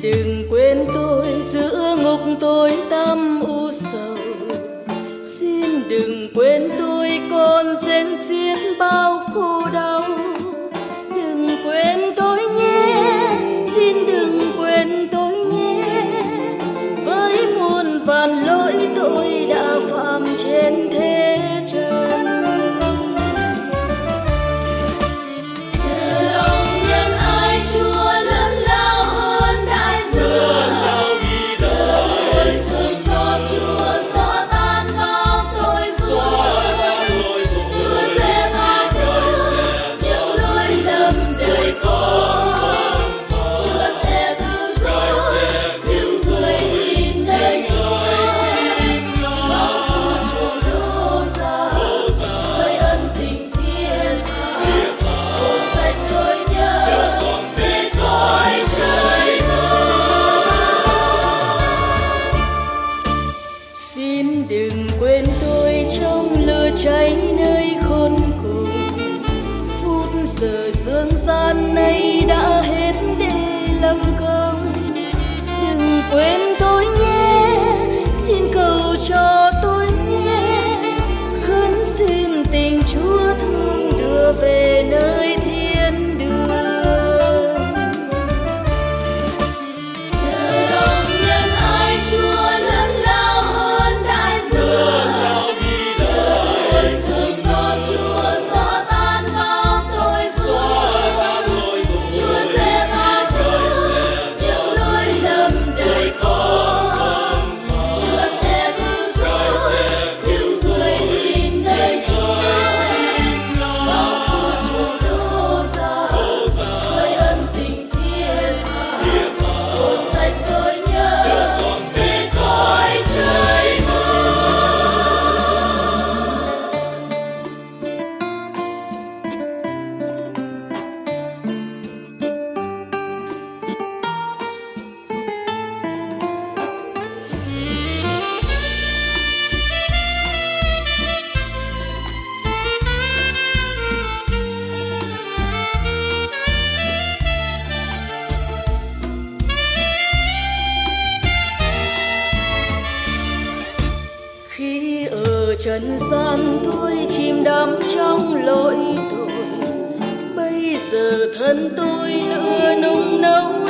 đừng quên tôi giữa ngục tối tăm u sầu. Xin đừng quên tôi còn rên xiết bao khổ đau. Đừng quên tôi nhé, xin đừng quên tôi nhé. Với muôn vàn lỗi tôi đã phạm trên thế gian. Xin đừng quên tôi trong lửa cháy nơi khôn cùng. Phút giờ dương gian này đã hết để làm công. Đừng quên tôi nhé, xin cầu cho tôi nhé. Khấn xin tình Chúa thương đưa về nơi thiên đường. Khi ở trần gian tôi chìm đắm trong lỗi tội, bây giờ thân tôi lửa nung nấu